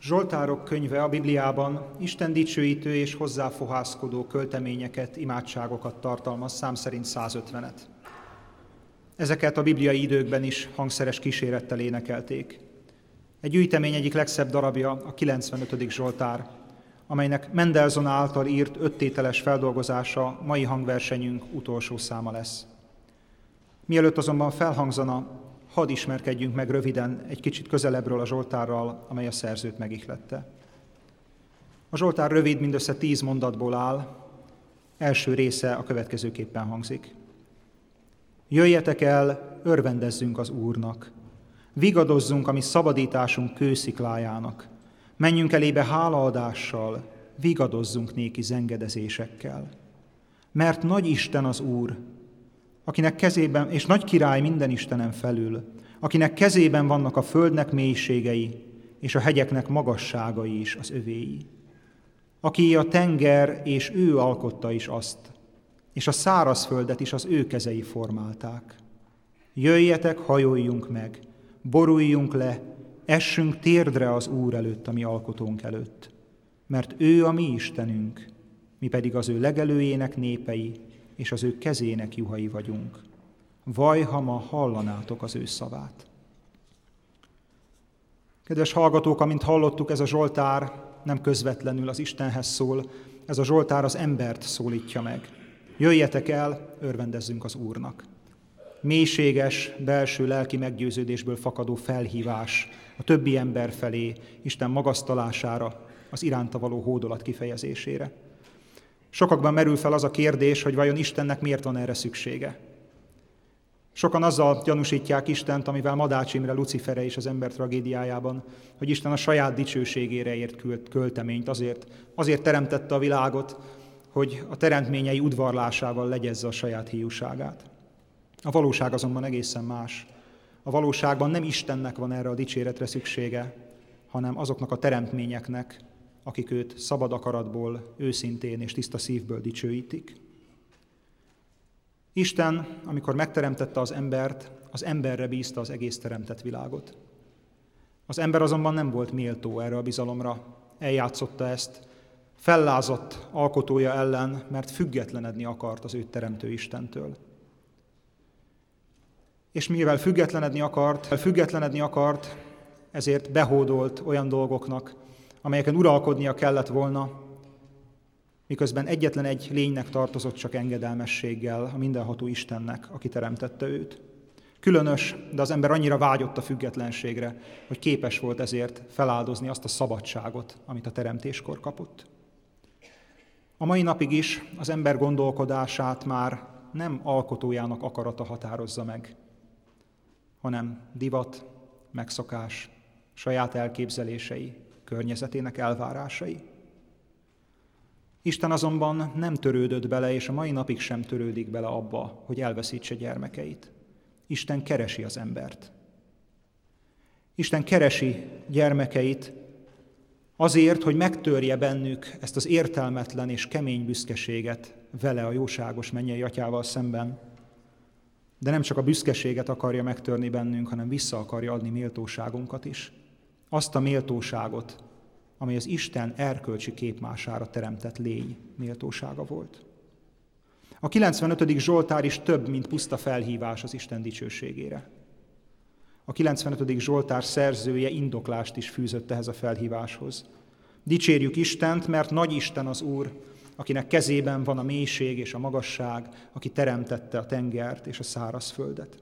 Zsoltárok könyve a Bibliában Isten dicsőítő és hozzáfohászkodó költeményeket, imádságokat tartalmaz, szám szerint 150-et. Ezeket a bibliai időkben is hangszeres kísérettel énekelték. Egy gyűjtemény egyik legszebb darabja a 95. Zsoltár, amelynek Mendelssohn által írt 5 tételes feldolgozása mai hangversenyünk utolsó száma lesz. Mielőtt azonban felhangzana, hadd ismerkedjünk meg röviden egy kicsit közelebbről a Zsoltárral, amely a szerzőt megihlette. A Zsoltár rövid, mindössze 10 mondatból áll, első része a következőképpen hangzik. Jöjjetek el, örvendezzünk az Úrnak, vigadozzunk a mi szabadításunk kősziklájának, menjünk elébe hálaadással, vigadozzunk néki zengedezésekkel. Mert nagy Isten az Úr, akinek kezében, és nagy király minden istenen felül, akinek kezében vannak a földnek mélységei, és a hegyeknek magasságai is az övéi. Aki a tenger, és ő alkotta is azt, és a szárazföldet is az ő kezei formálták. Jöjjetek, hajoljunk meg, boruljunk le, essünk térdre az Úr előtt, a mi alkotónk előtt. Mert ő a mi Istenünk, mi pedig az ő legelőjének népei, és az ő kezének juhai vagyunk. Vaj, ha ma hallanátok az ő szavát. Kedves hallgatók, amint hallottuk, ez a Zsoltár nem közvetlenül az Istenhez szól, ez a Zsoltár az embert szólítja meg. Jöjjetek el, örvendezzünk az Úrnak. Mélységes, belső lelki meggyőződésből fakadó felhívás a többi ember felé, Isten magasztalására, az iránta való hódolat kifejezésére. Sokakban merül fel az a kérdés, hogy vajon Istennek miért van erre szüksége. Sokan azzal gyanúsítják Istent, amivel Madács Imre Lucifere és az ember tragédiájában, hogy Isten a saját dicsőségére ért költeményt, azért teremtette a világot, hogy a teremtményei udvarlásával legyezze a saját hiúságát. A valóság azonban egészen más. A valóságban nem Istennek van erre a dicséretre szüksége, hanem azoknak a teremtményeknek, akik őt szabad akaratból, őszintén és tiszta szívből dicsőítik. Isten, amikor megteremtette az embert, az emberre bízta az egész teremtett világot. Az ember azonban nem volt méltó erre a bizalomra, eljátszotta ezt, fellázadt alkotója ellen, mert függetlenedni akart az őt teremtő Istentől. És mivel függetlenedni akart, ezért behódolt olyan dolgoknak, amelyeken uralkodnia kellett volna, miközben egyetlen egy lénynek tartozott csak engedelmességgel, a mindenható Istennek, aki teremtette őt. Különös, de az ember annyira vágyott a függetlenségre, hogy képes volt ezért feláldozni azt a szabadságot, amit a teremtéskor kapott. A mai napig is az ember gondolkodását már nem alkotójának akarata határozza meg, hanem divat, megszokás, saját elképzelései, környezetének elvárásai. Isten azonban nem törődött bele, és a mai napig sem törődik bele abba, hogy elveszítse gyermekeit. Isten keresi az embert. Isten keresi gyermekeit azért, hogy megtörje bennük ezt az értelmetlen és kemény büszkeséget vele, a jóságos mennyei atyával szemben. De nem csak a büszkeséget akarja megtörni bennünk, hanem vissza akarja adni méltóságunkat is. Azt a méltóságot, amely az Isten erkölcsi képmására teremtett lény méltósága volt. A 95. Zsoltár is több, mint puszta felhívás az Isten dicsőségére. A 95. Zsoltár szerzője indoklást is fűzött ehhez a felhíváshoz. Dicsérjük Istent, mert nagy Isten az Úr, akinek kezében van a mélység és a magasság, aki teremtette a tengert és a szárazföldet.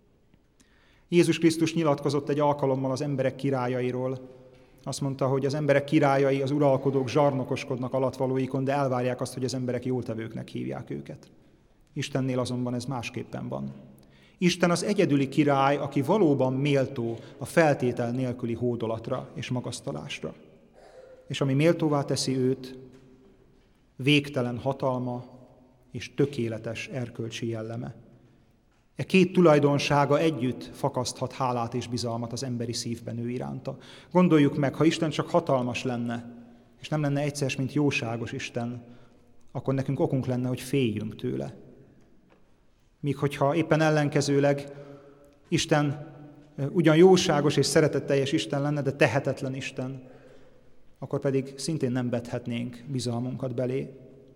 Jézus Krisztus nyilatkozott egy alkalommal az emberek királyairól. Azt mondta, hogy az emberek királyai, az uralkodók zsarnokoskodnak alatvalóikon, de elvárják azt, hogy az emberek jótevőknek hívják őket. Istennél azonban ez másképpen van. Isten az egyedüli király, aki valóban méltó a feltétel nélküli hódolatra és magasztalásra. És ami méltóvá teszi őt, végtelen hatalma és tökéletes erkölcsi jelleme. E két tulajdonsága együtt fakaszthat hálát és bizalmat az emberi szívben ő iránta. Gondoljuk meg, ha Isten csak hatalmas lenne, és nem lenne egyszer, mint jóságos Isten, akkor nekünk okunk lenne, hogy féljünk tőle. Míg hogyha éppen ellenkezőleg Isten ugyan jóságos és szeretetteljes Isten lenne, de tehetetlen Isten, akkor pedig szintén nem vethetnénk bizalmunkat belé.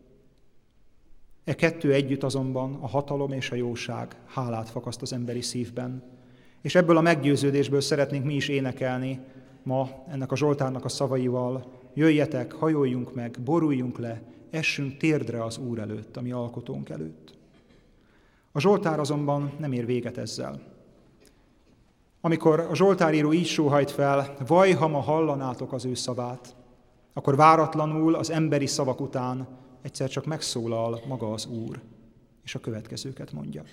E kettő együtt azonban, a hatalom és a jóság hálát fakaszt az emberi szívben. És ebből a meggyőződésből szeretnénk mi is énekelni ma ennek a Zsoltárnak a szavaival: jöjjetek, hajoljunk meg, boruljunk le, essünk térdre az Úr előtt, a mi alkotónk előtt. A Zsoltár azonban nem ér véget ezzel. Amikor a Zsoltáríró így sóhajt fel, vaj, ha ma hallanátok az ő szavát, akkor váratlanul az emberi szavak után egyszer csak megszólal maga az Úr, és a következőket mondja.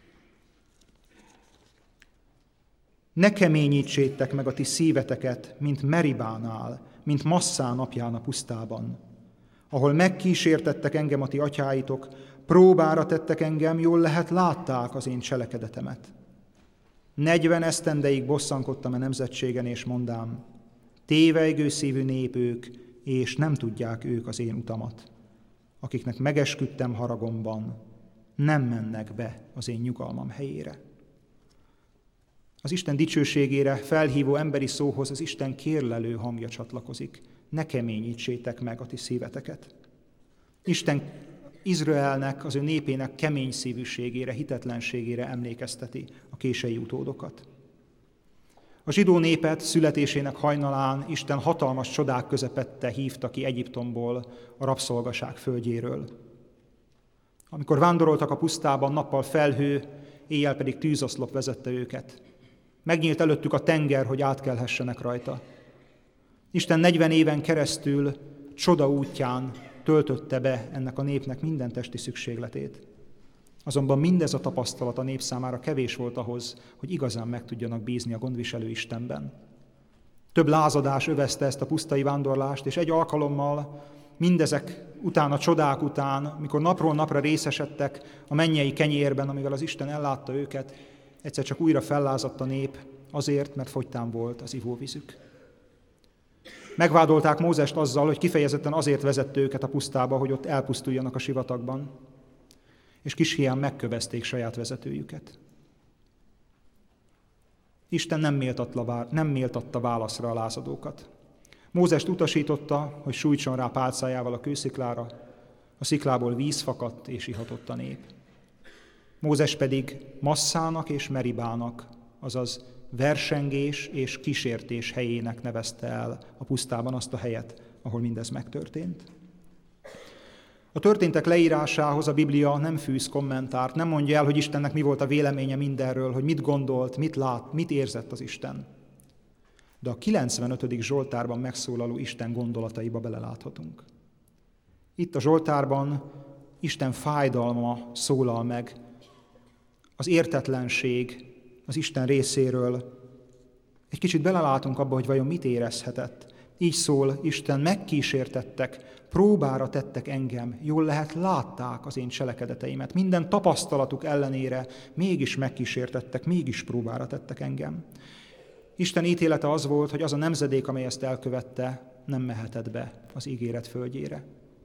Ne keményítsétek meg a ti szíveteket, mint Meribánál, mint Masszá napján a pusztában, ahol megkísértettek engem a ti atyáitok, próbára tettek engem, jól lehet látták az én cselekedetemet. 40 esztendeig bosszankodtam a nemzetségen, és mondám, tévejgő szívű nép ők, és nem tudják ők az én utamat. Akiknek megesküdtem haragomban, nem mennek be az én nyugalmam helyére. Az Isten dicsőségére felhívó emberi szóhoz az Isten kérlelő hangja csatlakozik. Ne keményítsétek meg a ti szíveteket. Isten Izraelnek, az ő népének kemény szívűségére, hitetlenségére emlékezteti a kései utódokat. A zsidó népet születésének hajnalán Isten hatalmas csodák közepette hívta ki Egyiptomból, a rabszolgaság földjéről. Amikor vándoroltak a pusztában, nappal felhő, éjjel pedig tűzoszlop vezette őket. Megnyílt előttük a tenger, hogy átkelhessenek rajta. Isten 40 éven keresztül csoda útján töltötte be ennek a népnek minden testi szükségletét. Azonban mindez a tapasztalat a nép számára kevés volt ahhoz, hogy igazán meg tudjanak bízni a gondviselő Istenben. Több lázadás övezte ezt a pusztai vándorlást, és egy alkalommal mindezek után, a csodák után, mikor napról napra részesedtek a mennyei kenyérben, amivel az Isten ellátta őket, egyszer csak újra fellázadt a nép azért, mert fogytán volt az ivóvízük. Megvádolták Mózest azzal, hogy kifejezetten azért vezette őket a pusztába, hogy ott elpusztuljanak a sivatagban, és kis hián megkövezték saját vezetőjüket. Isten nem méltatta válaszra a lázadókat. Mózest utasította, hogy sújtson rá pálcájával a kősziklára, a sziklából víz fakadt és ihatott a nép. Mózes pedig Masszának és Meribának, azaz versengés és kísértés helyének nevezte el a pusztában azt a helyet, ahol mindez megtörtént. A történtek leírásához a Biblia nem fűz kommentárt, nem mondja el, hogy Istennek mi volt a véleménye mindenről, hogy mit gondolt, mit lát, mit érzett az Isten. De a 95. Zsoltárban megszólaló Isten gondolataiba beleláthatunk. Itt a Zsoltárban Isten fájdalma szólal meg, az értetlenség az Isten részéről. Egy kicsit belelátunk abba, hogy vajon mit érezhetett. Így szól Isten, megkísértettek, próbára tettek engem, jól lehet látták az én cselekedeteimet. Minden tapasztalatuk ellenére mégis megkísértettek, mégis próbára tettek engem. Isten ítélete az volt, hogy az a nemzedék, amely ezt elkövette, nem mehetett be az ígéret földjére.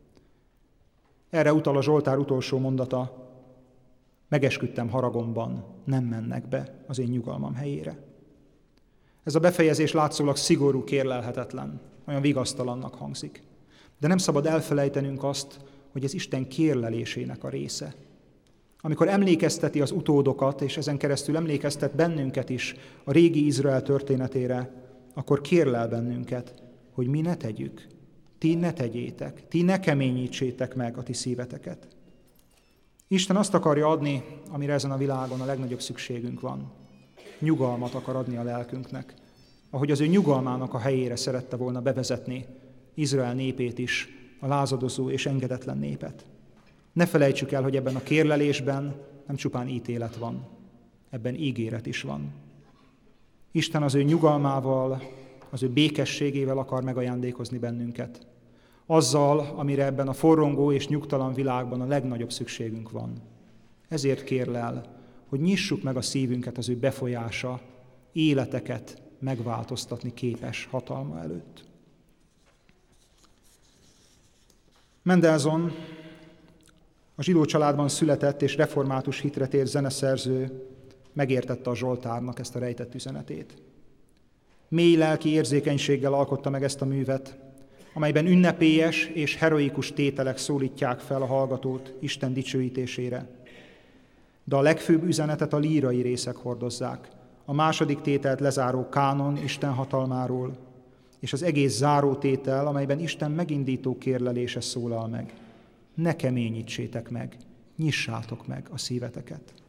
Erre utal a Zsoltár utolsó mondata, megesküdtem haragomban, nem mennek be az én nyugalmam helyére. Ez a befejezés látszólag szigorú, kérlelhetetlen, olyan vigasztalannak hangzik. De nem szabad elfelejtenünk azt, hogy ez Isten kérlelésének a része. Amikor emlékezteti az utódokat, és ezen keresztül emlékeztet bennünket is a régi Izrael történetére, akkor kérlel bennünket, hogy mi ne tegyük, ti ne tegyétek, ti ne keményítsétek meg a ti szíveteket. Isten azt akarja adni, amire ezen a világon a legnagyobb szükségünk van. Nyugalmat akar adni a lelkünknek, ahogy az ő nyugalmának a helyére szerette volna bevezetni Izrael népét is, a lázadozó és engedetlen népet. Ne felejtsük el, hogy ebben a kérlelésben nem csupán ítélet van, ebben ígéret is van. Isten az ő nyugalmával, az ő békességével akar megajándékozni bennünket. Azzal, amire ebben a forrongó és nyugtalan világban a legnagyobb szükségünk van. Ezért kérlel, hogy nyissuk meg a szívünket az ő befolyása, életeket megváltoztatni képes hatalma előtt. Mendelssohn, a zsidó családban született és református hitre tért zeneszerző, megértette a Zsoltárnak ezt a rejtett üzenetét. Mély lelki érzékenységgel alkotta meg ezt a művet, amelyben ünnepélyes és heroikus tételek szólítják fel a hallgatót Isten dicsőítésére. De a legfőbb üzenetet a lírai részek hordozzák. A második tételt lezáró kánon Isten hatalmáról, és az egész záró tétel, amelyben Isten megindító kérlelése szólal meg. Ne keményítsétek meg, nyissátok meg a szíveteket.